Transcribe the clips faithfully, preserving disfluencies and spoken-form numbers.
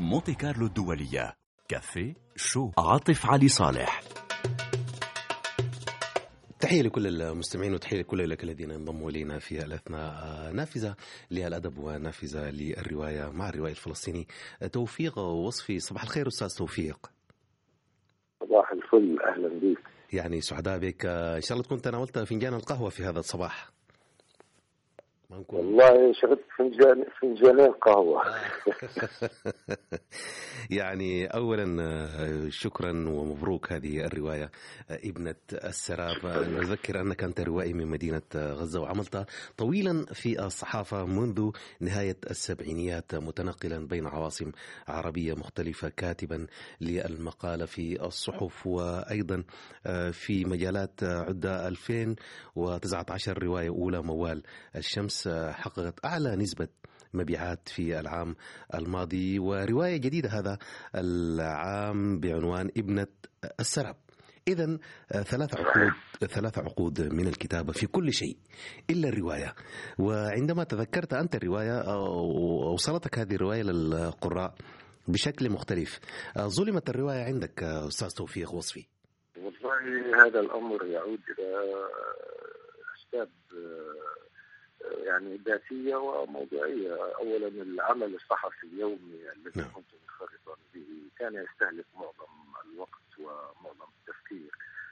مونتي كارلو الدولية. كافيه شو عاطف علي صالح. تحية لكل المستمعين وتحية لكل الذين انضموا إلينا في الأثناء. نافذة للأدب ونافذة للرواية مع الروائي الفلسطيني توفيق وصفي. صباح الخير أستاذ توفيق. صباح الفل، أهلا بك. يعني سعداء بك. إن شاء الله تكون تناولت فنجان القهوة في هذا الصباح. والله شربت فنجان فنجانين قهوة. يعني أولا شكرا ومبروك هذه الرواية ابنة السراب. نذكر أنك أنت روائي من مدينة غزة وعملت طويلا في الصحافة منذ نهاية السبعينيات، متنقلا بين عواصم عربية مختلفة، كاتبا للمقالة في الصحف وأيضا في مجالات عدة. ألفين وتسعة عشر رواية أولى موال الشمس حققت أعلى نسبة مبيعات في العام الماضي، ورواية جديدة هذا العام بعنوان ابنة السراب. إذن ثلاث عقود ثلاث عقود من الكتابة في كل شيء إلا الرواية. وعندما تذكرت أنت الرواية وصلتك هذه الرواية للقراء بشكل مختلف، ظلمت الرواية عندك أستاذ توفيق وصفي؟ والله هذا الأمر يعود إلى أسباب يعني ذاتية وموضوعية. أولا العمل الصحفي اليومي الذي نعم. كنت منخرطا به كان يستهلك معظم الوقت ومعظم التفكير،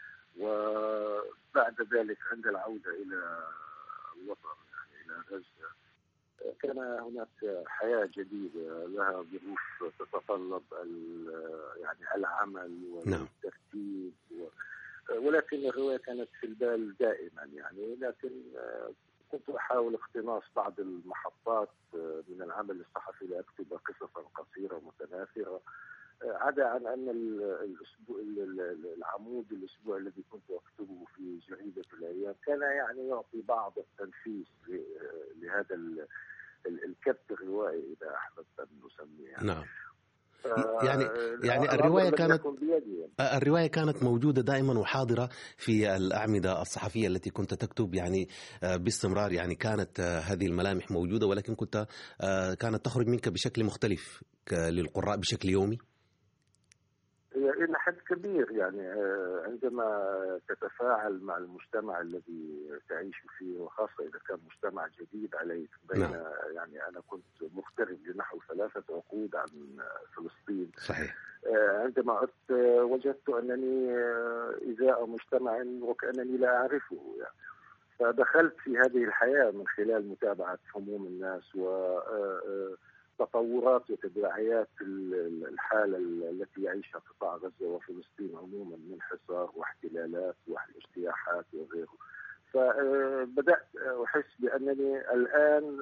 وبعد ذلك عند العودة إلى الوطن يعني إلى غزة كان هناك حياة جديدة لها ظروف تتطلب يعني العمل والترتيب. نعم. ولكن الرواية كانت في البال دائما يعني، لكن كنت أحاول اقتناص بعض المحطات من العمل الصحفي لأكتب قصصا قصيرة متناثرة، عدا عن أن الأسبوع العمود الأسبوع الذي كنت أكتبه في جريدة الأيام كان يعني يعطي بعض التنفيس لهذا الكبت الروائي إذا أحببت أن نسميه يعني. نعم. يعني يعني الرواية كانت الرواية كانت موجودة دائما وحاضرة في الأعمدة الصحفية التي كنت تكتب يعني باستمرار. يعني كانت هذه الملامح موجودة، ولكن كنت كانت تخرج منك بشكل مختلف للقراء بشكل يومي. إلى حد كبير يعني عندما تتفاعل مع المجتمع الذي تعيش فيه، وخاصة إذا كان مجتمع جديد عليك. بين نعم. يعني أنا كنت مغترب لنحو ثلاثة عقود عن فلسطين. صحيح. عندما عدت وجدت أنني إزاء مجتمع وكأنني لا أعرفه يعني. فدخلت في هذه الحياة من خلال متابعة هموم الناس و تطورات وتداعيات الحالة التي يعيشها قطاع غزة وفلسطين عموما من حصار واحتلالات واجتياحات وغيره. فبدأت أحس بأنني الآن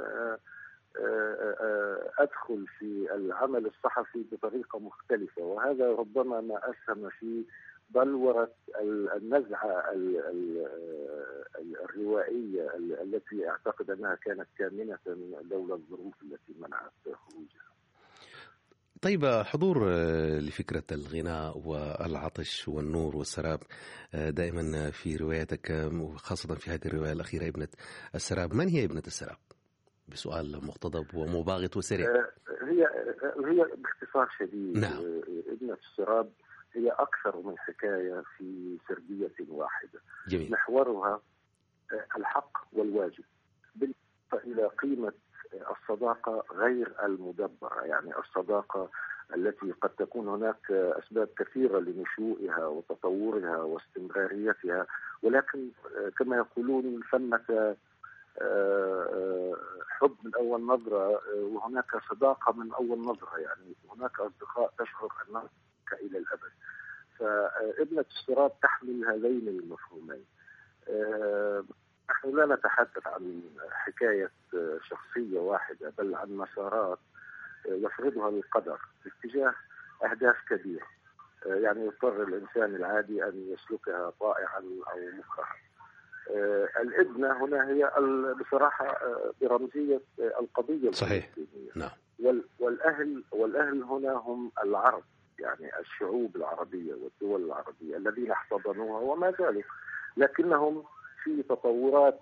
أدخل في العمل الصحفي بطريقة مختلفة، وهذا ربما ما أسهم في بلورة النزعة الروائية التي أعتقد أنها كانت كامنة لولا الظروف التي منعت خروجها. طيب، حضور لفكرة الغناء والعطش والنور والسراب دائما في رواياتك، خاصة في هذه الرواية الأخيرة ابنة السراب. من هي ابنة السراب؟ بسؤال مقتضب ومباغت وسريع. هي هي باختصار شديد. نعم. ابنة السراب هي أكثر من حكاية في سردية واحدة. جميل. محورها الحق والواجب بالإضافة إلى قيمة الصداقة غير المدبرة، يعني الصداقة التي قد تكون هناك أسباب كثيرة لنشوئها وتطورها واستمراريتها، ولكن كما يقولون ثمة حب من أول نظرة وهناك صداقة من أول نظرة. يعني هناك أصدقاء تشعر أنهم إلى الأبد. فابنة السراب تحمل هذين المفهومين. نحن لا نتحدث عن حكاية شخصية واحدة، بل عن مسارات يفرضها القدر باتجاه أهداف كبيرة. يعني يضطر الإنسان العادي أن يسلكها طائعا أو مكرها. الابنة هنا هي بصراحة برمزية القضية صحيح. الفلسطينية. نعم. والأهل والأهل هنا هم العرب، يعني الشعوب العربية والدول العربية الذين احتضنوها وما زالوا، لكنهم في تطورات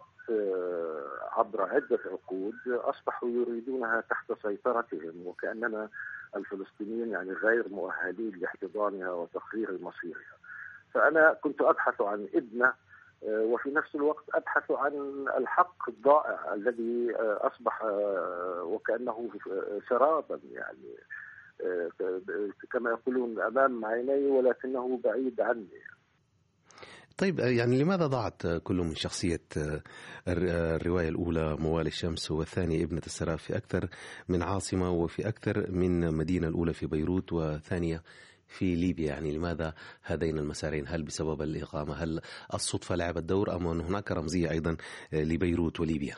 عبر عدة عقود أصبحوا يريدونها تحت سيطرتهم، وكأننا الفلسطينيين يعني غير مؤهلين لاحتضانها وتقرير مصيرها. فأنا كنت أبحث عن ابنة وفي نفس الوقت أبحث عن الحق الضائع الذي أصبح وكأنه سرابا، يعني كما يقولون أمام عيني ولكنه بعيد عني. طيب يعني لماذا ضاعت كل من شخصية الرواية الأولى موالي الشمس والثانية ابنة السراب في أكثر من عاصمة وفي أكثر من مدينة، الأولى في بيروت وثانية في ليبيا؟ يعني لماذا هذين المسارين؟ هل بسبب الإقامة؟ هل الصدفة لعبت دور أم أن هناك رمزية أيضا لبيروت وليبيا؟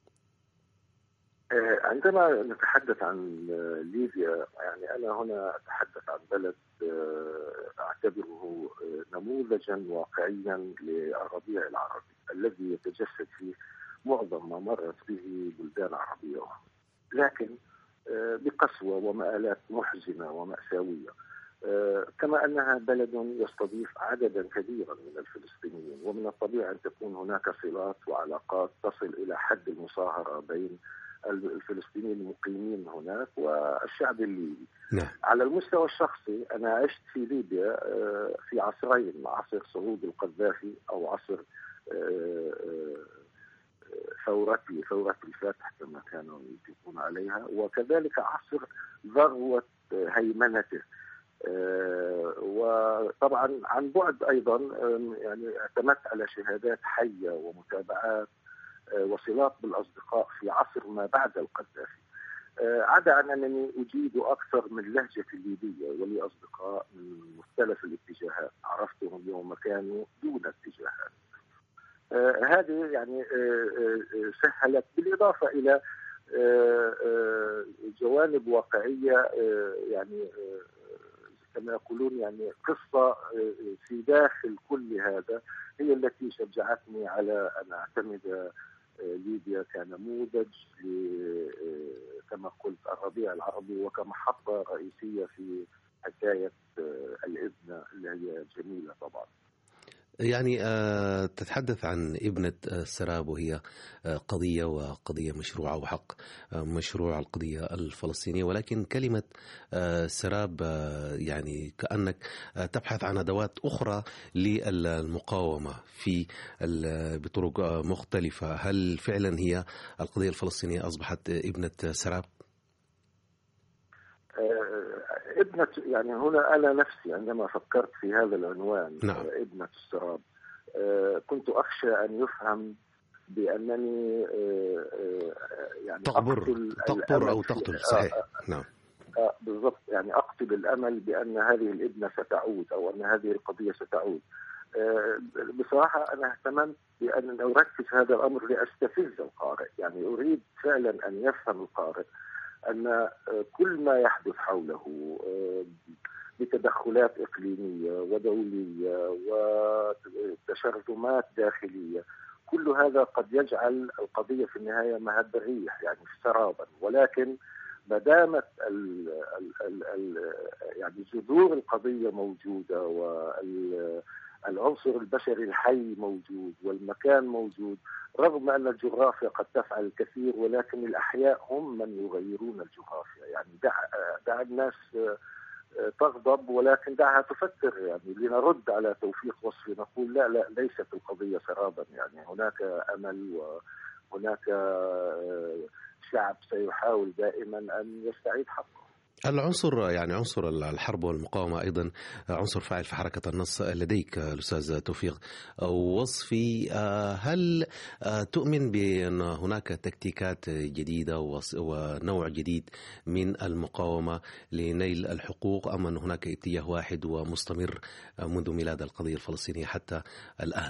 عندما نتحدث عن ليبيا يعني أنا هنا أتحدث عن بلد أعتبره نموذجا واقعيا للربيع العربي الذي يتجسد فيه معظم ما مرت به بلدان عربية أخرى، لكن بقسوة ومآلات محزنة ومأساوية. كما أنها بلد يستضيف عددا كبيرا من الفلسطينيين، ومن الطبيعي أن تكون هناك صلات وعلاقات تصل إلى حد المصاهرة بين الفلسطينيين المقيمين هناك والشعب الليبي. نعم. على المستوى الشخصي أنا عشت في ليبيا في عصرين، عصر صعود القذافي أو عصر ثورتي ثورة الفاتح كما كانوا يطلقون عليها، وكذلك عصر ذروة هيمنته. وطبعا عن بعد أيضا يعني اعتمدت على شهادات حية ومتابعات وصلات بالأصدقاء في عصر ما بعد القذافي. عدا عن أنني أجيد أكثر من لهجة الليبية، ولي أصدقاء من مختلف الاتجاهات عرفتهم يوم كانوا دون اتجاهات. هذه يعني سهلت، بالإضافة إلى جوانب واقعية يعني كما يقولون يعني قصة في داخل كل هذا هي التي شجعتني على أن أعتمد ليبيا كنموذج كما قلت الربيع العربي وكمحطة رئيسية في حكاية الإبنة اللي هي جميلة طبعا. يعني تتحدث عن ابنة السراب وهي قضية وقضية مشروعة وحق مشروع القضية الفلسطينية، ولكن كلمة سراب يعني كأنك تبحث عن أدوات أخرى للمقاومة في بطرق مختلفة. هل فعلا هي القضية الفلسطينية أصبحت ابنة سراب؟ ابنة يعني هنا أنا نفسي عندما فكرت في هذا العنوان نعم. ابنة السراب كنت أخشى أن يفهم بأنني يعني تقبر أقتل تقبر أو تقتل. صحيح. نعم بالضبط، يعني أقتل الأمل بأن هذه الابنة ستعود أو أن هذه القضية ستعود. بصراحة أنا اهتممت بأن أركز هذا الأمر لأستفز القارئ، يعني أريد فعلا أن يفهم القارئ أن كل ما يحدث حوله بتدخلات إقليمية ودولية وتشرذمات داخلية، كل هذا قد يجعل القضية في النهاية مهب الريح يعني سرابا، ولكن ما دامت ال ال ال يعني جذور القضية موجودة والعنصر البشري الحي موجود والمكان موجود، رغم أن الجغرافيا قد تفعل الكثير ولكن الأحياء هم من يغيرون الجغرافيا. يعني دع, دع الناس تغضب ولكن دعها تفكر، يعني لنرد على توفيق وصفي نقول لا لا ليست القضية سرابا، يعني هناك أمل وهناك شعب سيحاول دائما أن يستعيد حقه. العنصر يعني عنصر الحرب والمقاومة أيضا عنصر فاعل في حركة النص لديك الأستاذ توفيق وصفي. هل تؤمن بأن هناك تكتيكات جديدة ونوع جديد من المقاومة لنيل الحقوق، أم أن هناك اتجاه واحد ومستمر منذ ميلاد القضية الفلسطينية حتى الآن؟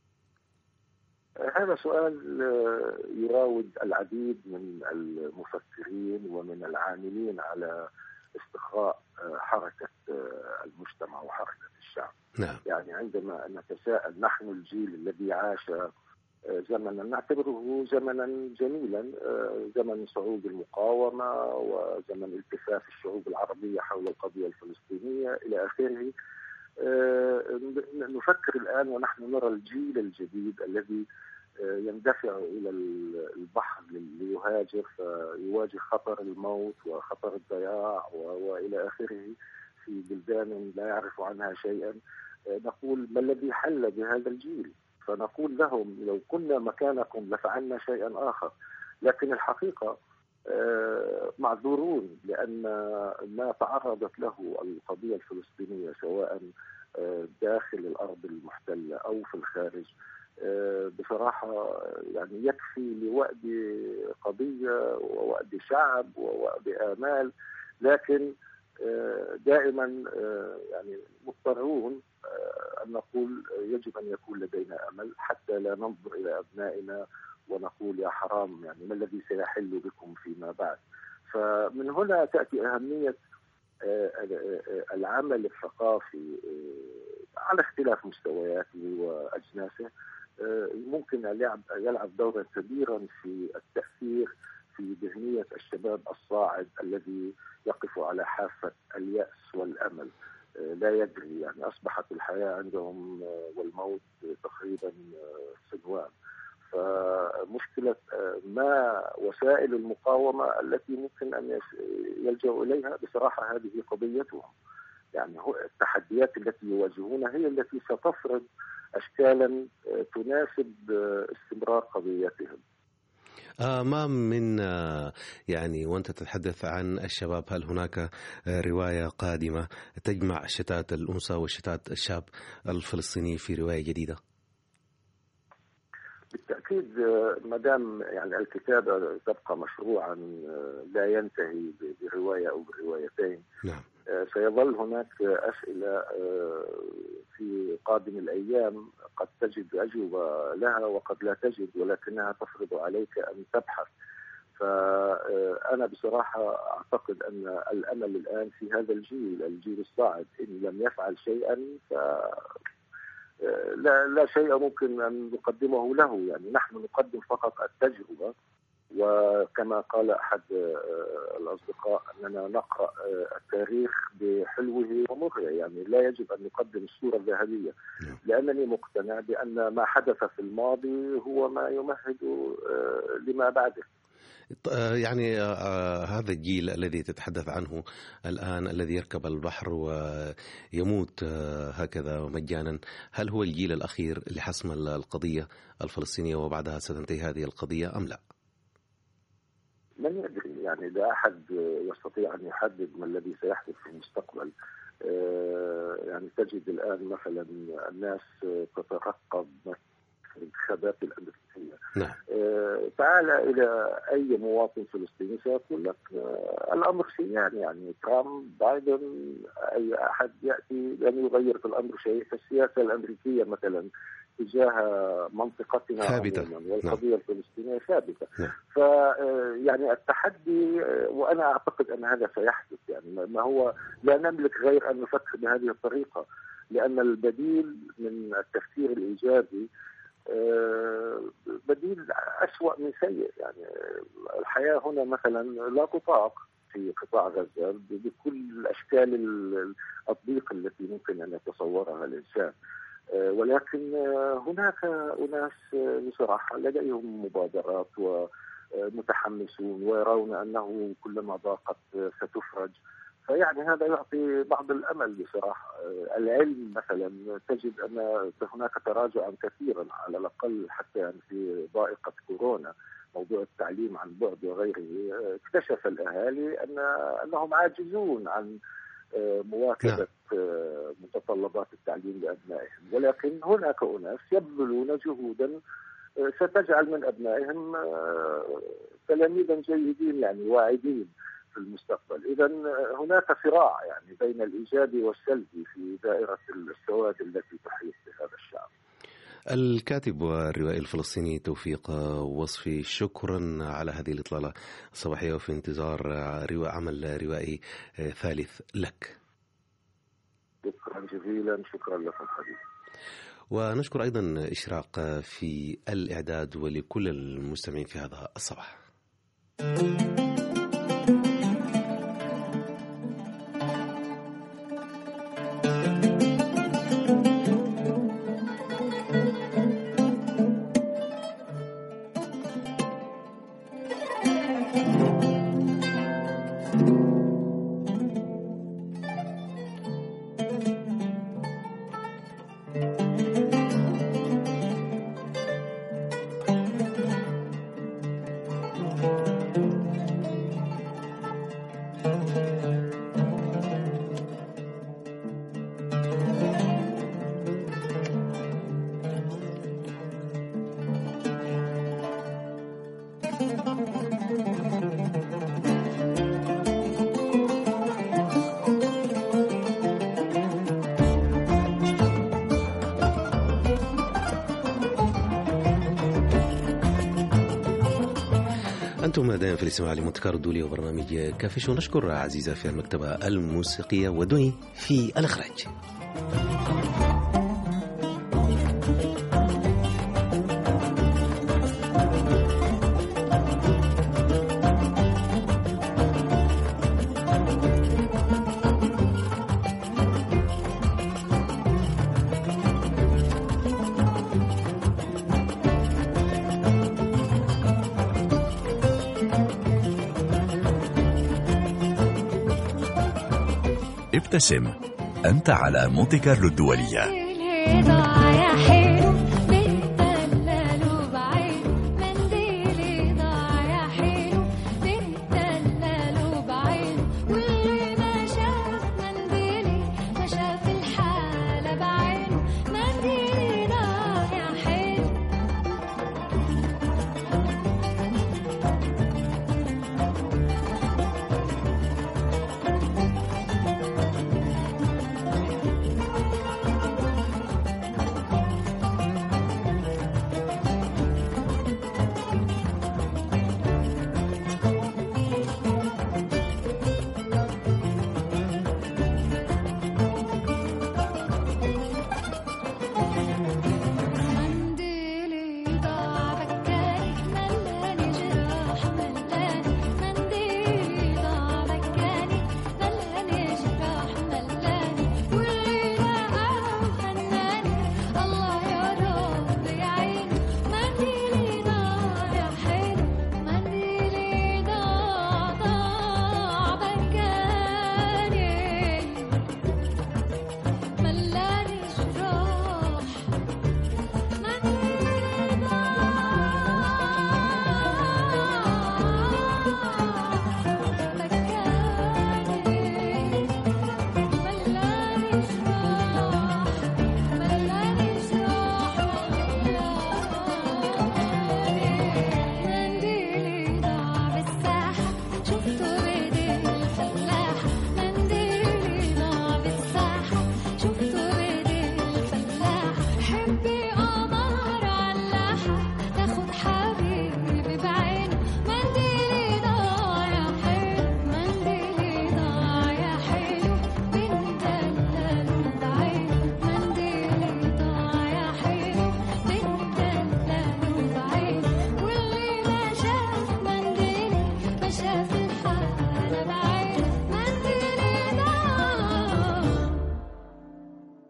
هذا سؤال يراود العديد من المفكرين ومن العاملين على استقراء حركة المجتمع وحركة الشعب. نعم. يعني عندما نتساءل نحن الجيل الذي عاش زمنا نعتبره زمنا جميلا، زمن صعود المقاومة وزمن التفاف الشعوب العربية حول القضية الفلسطينية إلى آخره، نفكر الآن ونحن نرى الجيل الجديد الذي يندفع إلى البحر ليهاجر فيواجه خطر الموت وخطر الضياع وإلى آخره في بلدان لا يعرف عنها شيئا. نقول ما الذي حل بهذا الجيل؟ فنقول لهم لو كنا مكانكم لفعلنا شيئا آخر. لكن الحقيقة معذورون، لأن ما تعرضت له القضية الفلسطينية سواء داخل الأرض المحتلة أو في الخارج بصراحة يعني يكفي لوأد قضية ووأد شعب ووأد آمال. لكن دائما يعني مضطرون أن نقول يجب أن يكون لدينا أمل حتى لا ننظر إلى أبنائنا ونقول يا حرام يعني ما الذي سيحل بكم فيما بعد. فمن هنا تأتي أهمية العمل الثقافي على اختلاف مستوياته وأجناسه. ممكن أن يلعب, يلعب دورا كبيرا في التأثير في ذهنية الشباب الصاعد الذي يقف على حافة اليأس والأمل، لا يدري يعني أصبحت الحياة عندهم والموت تقريبا سنوان. فمشكلة ما وسائل المقاومة التي ممكن أن يلجأوا إليها بصراحة هذه قضيتهم. يعني التحديات التي يواجهونها هي التي ستفرض أشكالا تناسب استمرار قضيتهم. آه ما من آه يعني وأنت تتحدث عن الشباب، هل هناك آه رواية قادمة تجمع شتات الأنثى وشتات الشاب الفلسطيني في رواية جديدة؟ بالتأكيد ما دام يعني الكتابة تبقى مشروعا لا ينتهي برواية أو بروايتين. نعم. سيظل هناك أسئلة في قادم الأيام قد تجد أجوبة لها وقد لا تجد، ولكنها تفرض عليك أن تبحث. فأنا بصراحة أعتقد أن الأمل الآن في هذا الجيل الجيل الصاعد. إن لم يفعل شيئا ف لا لا شيء ممكن أن نقدمه له. يعني نحن نقدم فقط التجربة، وكما قال أحد الأصدقاء أننا نقرأ التاريخ بحلوه ومره. يعني لا يجب أن نقدم الصورة الذهبية، لأنني مقتنع بأن ما حدث في الماضي هو ما يمهد لما بعده. يعني هذا الجيل الذي تتحدث عنه الآن الذي يركب البحر ويموت هكذا مجانا، هل هو الجيل الأخير لحسم القضية الفلسطينية وبعدها ستنتهي هذه القضية أم لا؟ من يدري، يعني لا أحد يستطيع أن يحدد ما الذي سيحدث في المستقبل. يعني تجد الآن مثلا الناس تترقب الانتخابات الأمريكية. نعم. تعال إلى أي مواطن فلسطيني سيقول لك الأمر سيان، يعني ترامب بايدن أي أحد يأتي لن يغير في الأمر شيء. فالسياسة الأمريكية مثلا تجاه منطقتنا عموما والقضية نعم. الفلسطينية ثابتة. نعم. فيعني التحدي، وأنا أعتقد أن هذا سيحدث. يعني ما هو لا نملك غير أن نفكر بهذه الطريقة، لأن البديل من التفكير الإيجابي بديل أسوأ من سيء. يعني الحياة هنا مثلا لا تطاق في قطاع غزة بكل أشكال الضيق التي ممكن أن يتصورها الإنسان، ولكن هناك أناس بصراحة لديهم مبادرات ومتحمسون ويرون أنه كلما ضاقت ستفرج. فيعني هذا يعطي بعض الأمل بصراحة. العلم مثلا تجد أن هناك تراجعا كثيرا على الأقل حتى يعني في ضائقة كورونا، موضوع التعليم عن بعد وغيره. اكتشف الأهالي أن أنهم عاجزون عن مواكبة متطلبات التعليم لأبنائهم، ولكن هناك أناس يبذلون جهودا ستجعل من أبنائهم تلاميذا جيدين يعني واعدين في المستقبل. إذا هناك صراع يعني بين الإيجابي والسلبي في دائرة السواد التي تحيط بهذا الشعب. الكاتب والروائي الفلسطيني توفيق وصفي، شكرا على هذه الإطلالة الصباحية، وفي انتظار عمل روائي ثالث لك. شكرا جزيلا. شكرا لكم حبيبي. ونشكر أيضا إشراق في الإعداد، ولكل المستمعين في هذا الصباح. أنتم دائما في الاستماع لمونتي كارلو الدولي وبرنامج كافي. ونشكر عزيزة في المكتبة الموسيقية ودوي في الإخراج. ابتسم، أنت على مونتي كارلو الدولية.